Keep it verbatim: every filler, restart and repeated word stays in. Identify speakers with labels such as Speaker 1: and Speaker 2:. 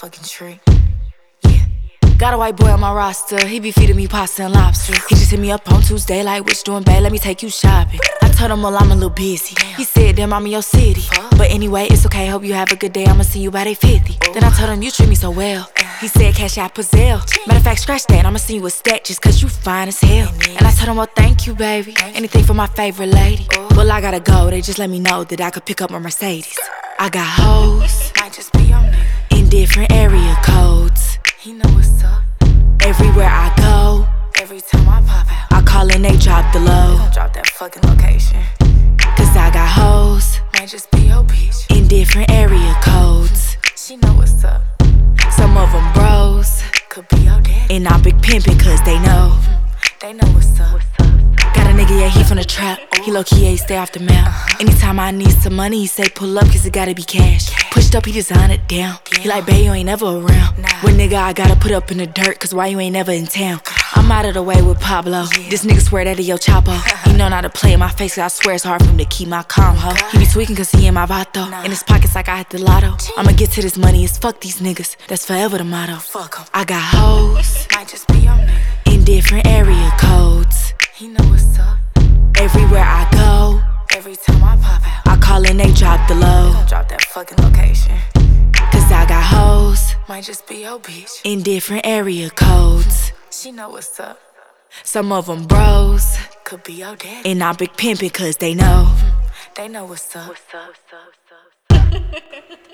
Speaker 1: fucking trick. Yeah. Got a white boy on my roster, he be feeding me pasta and lobster. He just hit me up on Tuesday like, what you doing, babe? Let me take you shopping. I told him, well, I'm a little busy. He said, damn, I'm in your city. But anyway, it's okay, hope you have a good day. I'ma see you by day fifty. Then I told him, you treat me so well. He said, cash out Pazelle. Matter of fact, scratch that, I'ma send you a stack just cause you fine as hell. And I told him, well, thank you, baby. Anything for my favorite lady. Well, I gotta go, they just let me know that I could pick up my Mercedes. I got hoes, might just be your nigga, in different area codes. He know what's up. Everywhere I go, every time I pop out, I call and they drop the low. They gon' drop that fucking location. Cause I got hoes, might just be your bitch, in different area codes. She know what's up. Some of them bros, could be your daddy, and I big pimpin' cause they know. They know what's up. Got a nigga, yeah, he from the trap. He low-key, yeah, he stay off the map. Anytime I need some money, he say pull up cause it gotta be cash. Pushed up, he design it down. He like, babe, you ain't never around. When nigga, I gotta put up in the dirt cause why you ain't never in town? I'm out of the way with Pablo. This nigga swear that he yo Chapo. He know not to play in my face cause I swear it's hard for him to keep my calm, ho. He be tweaking cause he in my vato. In his pockets like I hit the lotto. I'ma get to this money, it's fuck these niggas. That's forever the motto. I got hoes, might just be your nigga, in different area codes. He know what's up. Everywhere I go, every time I pop out, I call and they drop the low. They gon' drop that fucking location. Cause I got hoes, might just be your bitch, in different area codes. She know what's up. Some of them bros, could be your daddy, and I big pimpin' cause they know. They know what's up. What's up, what's up, what's up.